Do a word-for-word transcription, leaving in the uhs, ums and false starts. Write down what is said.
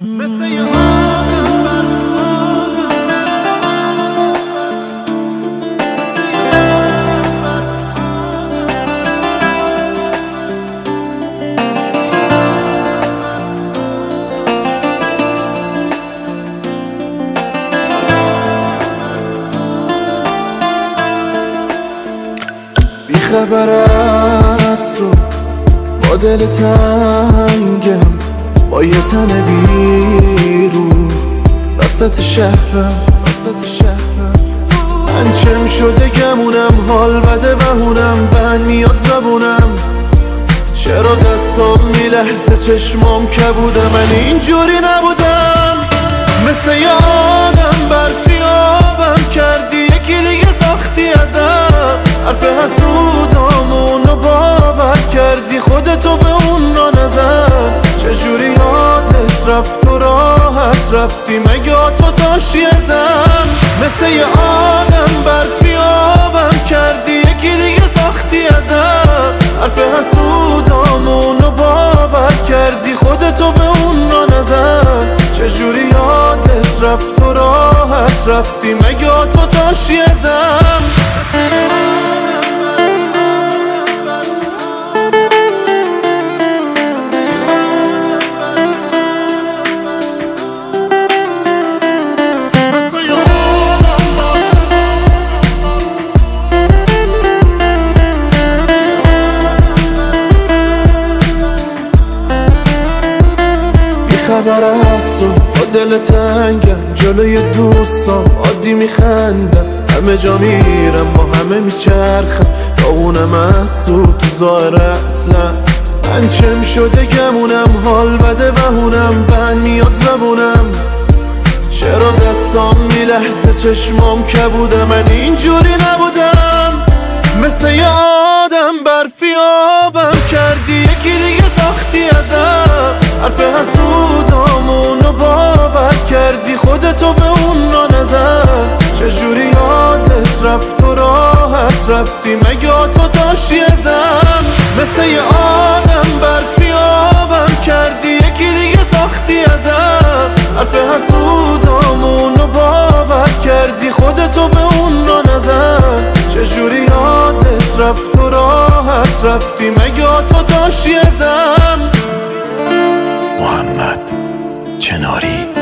مثل یه آدم بر بی خبر از تو با دل تنگم، با یه تن بیرون وسط شهرم وسط شهرم من چم شده گمونم، حال بده بهونم، بند میاد زبونم، چرا دستام میلرزه چشمام کبوده، من اینجوری نبودم، مثل یه آدم برفی آبم کردی، یکی دیگه ساختی ازم، حرف حسودامونو باور کردی، خودتو به اون را نزن، چجوری یادت رفت و راحت رفتی، مگه تو داشتی ازم، مثل یه آدم برفی آبم کردی، یکی دیگه ساختی ازم، حرف حسودامونو باور کردی، خودتو به اون را نزن، چجوری یادت رفت و راحت رفتی، مگه تو داشتی ازم. خبر از تو با دل تنگم، جلوی دوستام عادی میخندم، همه جا میرم با همه میچرخم، داغونم از تو تو ظاهر اصلا، من چم شده گمونم، حال بده بهونم، بند میاد زبونم، چرا دستام میلرزه چشمام کبوده، من اینجوری نبودم، مثل یه آدم برفی آبم کردی، یکی دیگه ساختی ازم، حرف حسودامونو باور کردی، خودتو به اون را نزن، چجوری یادت رفت و راحت رفتی، مگه تو داشتی ازم، مثل یه آدم برفی آبم کردی، یکی دیگه ساختی ازم، حرف حسودامونو باور کردی، خودتو به اون را نزن، چجوری یادت رفت و راحت رفتی، مگه تو داشتی ازم. محمد چناری